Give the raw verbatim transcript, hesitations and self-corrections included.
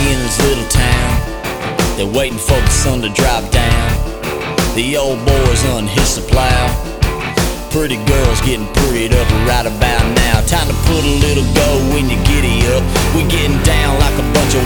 in his little town. They're waiting for the sun to drop down. The old boy's unhitched the plow. Pretty girls getting prettied up right about now. Time to put a little go in your giddy up. We're getting down like a bunch of